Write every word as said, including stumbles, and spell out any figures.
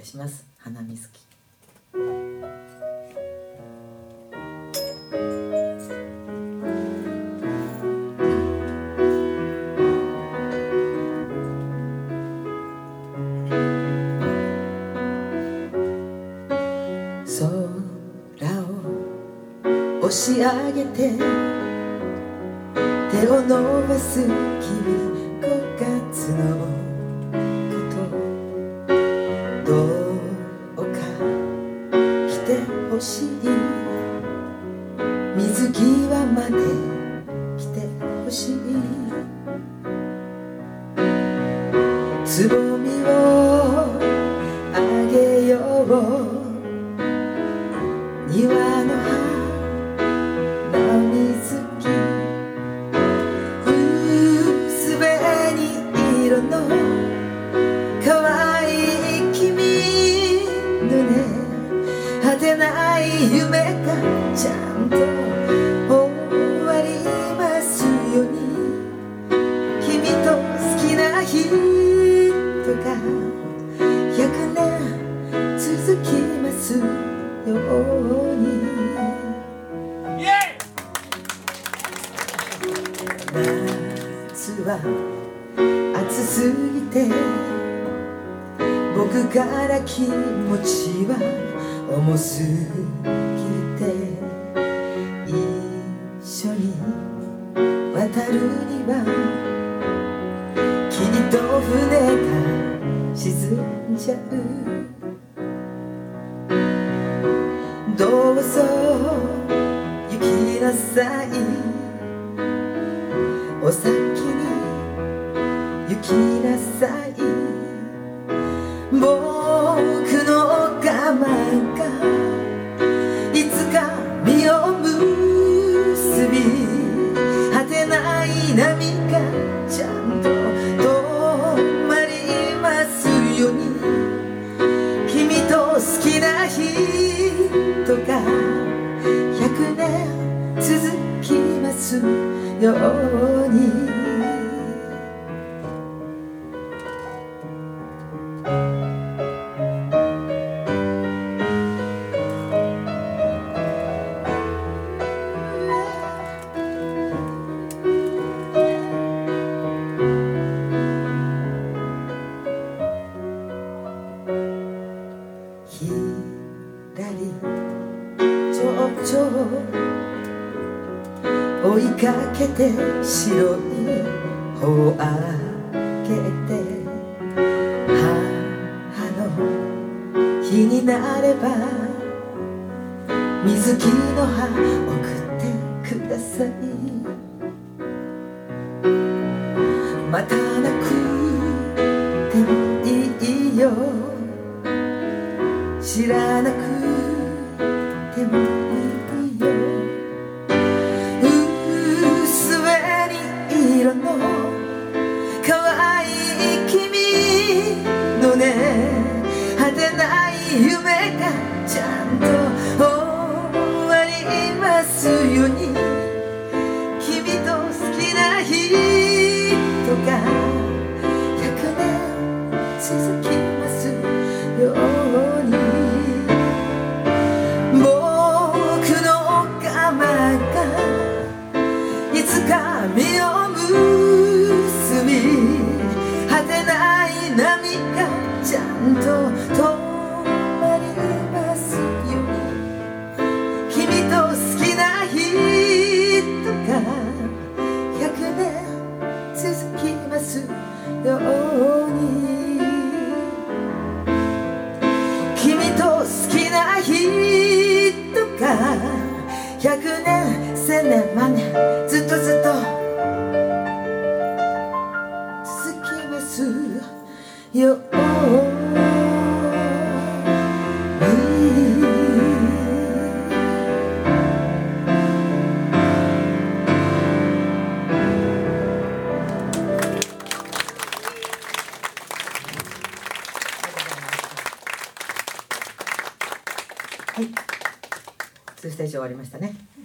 します。花水木。空を押し上げて手を伸ばす君ごがつのことどうか来てほしい水際まで来てほしいつぼみをあげよう庭の花水木薄紅色の可愛い君のね果てない夢がちゃんと終わりますように君と好きな人がひゃくねん続きますように夏は暑すぎて僕から気持ちは重すぎて一緒に渡るにはきっと船が沈んじゃうどうぞ行きなさいお先に行きなさい僕の我慢がいつか実を結び果てない波がちゃんと止まりますように君と好きな人がひゃくねん続きますように左ちょ追いかけて白い帆をあげて母の日になれば水木の葉送ってくださいまたなくてもいいよ知らなくてもいいよ薄紅色の可愛い君のね果てない夢がちゃんと終わりますように君と好きな人がひゃくねん続きますように実を結び果てない波がちゃんと止まりますように君と好きな人がひゃくねん続きますように君と好きな人がひゃくねん千年万年ずっとずっと続きますようにはい、ツーステージ終わりましたね。